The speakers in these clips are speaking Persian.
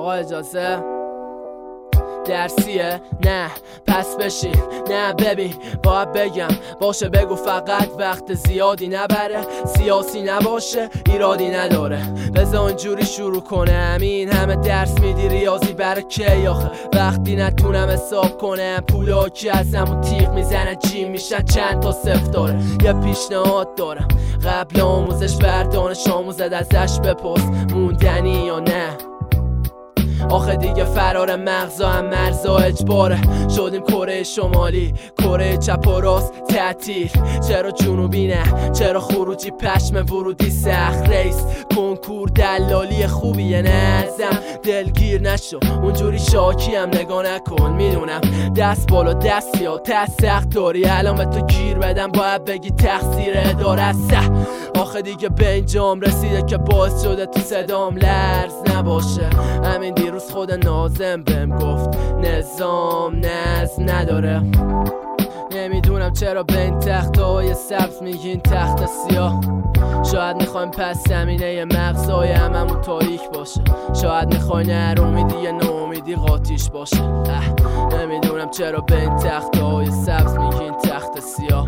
آقا اجازه درسیه؟ نه پس بشین. نه ببین باید بگم باشه بگو فقط وقت زیادی نبره، سیاسی نباشه ایرادی نداره. بذار اونجوری شروع کنم این همه درس میدی ریاضی برای کی آخه؟ وقتی نتونم حساب کنم پولا که از همون تیغ میزنه جیم میشن چند تا صفر داره. یه پیشنهاد دارم قبل آموزش بر دانش آموزت ازش بپرس موندنی یا نه. آخه دیگه فرار مغزا هم مرزا اجباره. شدیم کره شمالی کره چپ و راست تعطیل. چرا جنوبی نه؟ چرا خروجی پشم ورودی سخت؟ رئیس کنکور دلالی خوبیه نظم دلگیر نشو اونجوری شاکی هم نگاه نکن. میدونم دست بالا دستی ها دست سخت داری الان به تو گیر بدم باید بگی تقصیر اداره است. آخه دیگه به اینجام رسیده که باعث شده تو صدام لرز نباشه. همین دیروز خود ناظم بهم گفت نظام نظم نداره. نمیدونم چرا به این تختهای سبز میگین تخت سیاه. شاید میخوایم پس زمینه مغزای هممون تاریک باشه. شاید میخواین هر امیدی یه ناامیدی قاطیش باشه. نمیدونم چرا به این تختهای سبز میگین تخت سیاه.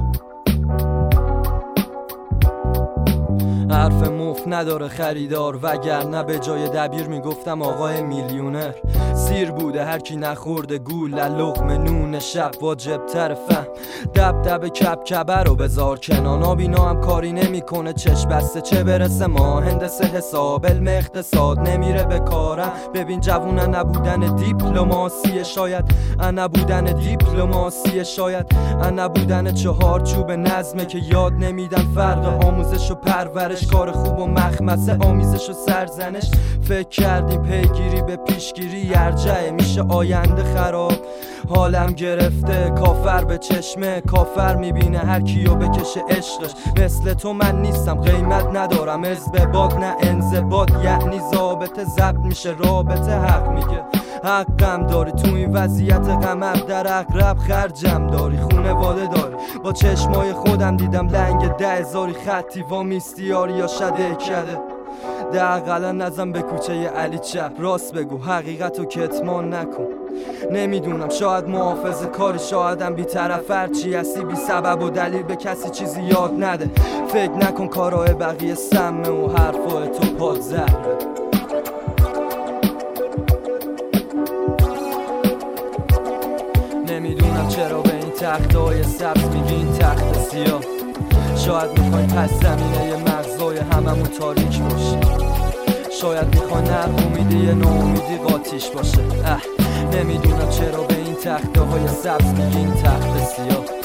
حرف مفت نداره خریدار وگرنه به جای دبیر میگفتم آقای میلیونر. سیر بوده هر کی نخورده گول لقمه نون شب واجب تر فهم. دب کبکبه رو بذار کنار نابینا هم کاری نمیکنه چش بسته چه برسه ما هندسه حساب علم اقتصاد نمیره به کارم. ببین جوونه نبودن دیپلماسیه شاید نبودن دیپلماسیه شاید نبودن چهارچوب نظمه که یاد نمیدن فرق آموزش و پرورش کار خوب و مخمسه آمیزش و سرزنش. فکر کردیم پیگیری به پیشگیری ارجعه میشه آینده خراب. حالم گرفته کافر به چشمه کافر میبینه هر کیو بکشه عشقش. مثل تو من نیستم قیمت ندارم ازدباد نه انضباط یعنی ضابطه ضبط میشه رابطه. حق میگه حقم داری تو این وضعیت غمم در اقرب خرجم داری خونواده داری. با چشمای خودم دیدم لنگ 10,000 خطی وامیستی یاری یا شده کده. دقیقا نزن به کوچه علی چپ راست بگو حقیقتو کتمان نکن. نمیدونم شاید محافظ کاری شایدم بی طرف هرچی هستی بی سبب و دلیل به کسی چیزی یاد نده. فکر نکن کارهای بقیه سمه و حرفای تو پاد زهره. نمیدونم چرا به این تختای سبز میگین تخت سیاه. شاید میخواین پس زمینه مغزای هممون تاریک باشه. شاید میخواین هر امیدی ناامیدی قاطیش باشه. نمیدونم چرا به این تختهای سبز میگین تخت سیاه.